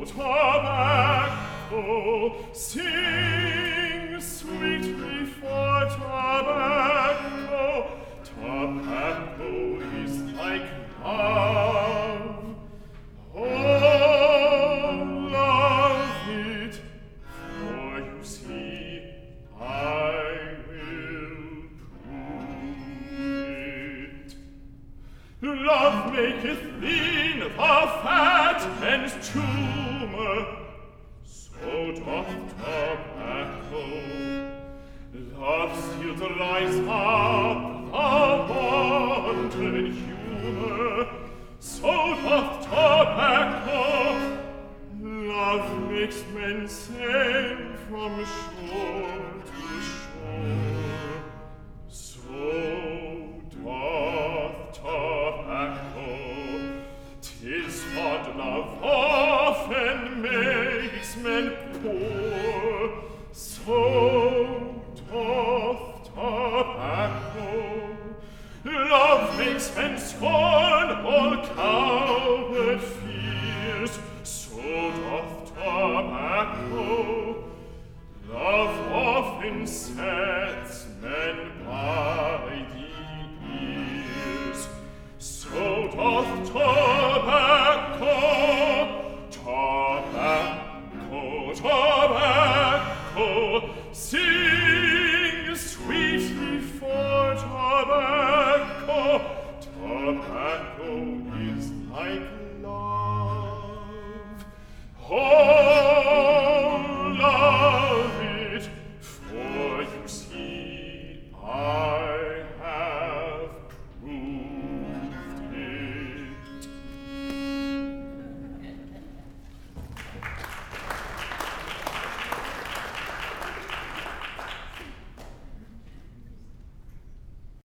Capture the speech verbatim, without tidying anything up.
tobacco, sing sweetly for tobacco. Tobacco is like love. Oh, love it, for you see, I will prove it. Love maketh lean the fat and tumor, so doth tobacco. Love still dries up the wanton humor, so doth tobacco. Love makes men sail from shore to shore, so doth tobacco. 'Tis fond love often makes men poor, so doth tobacco. Love makes men scorn all coward fears, so doth tobacco. Love often sets men by the ears, so doth tobacco. Tobacco, tobacco, sing sweetly for tobacco. Tobacco is like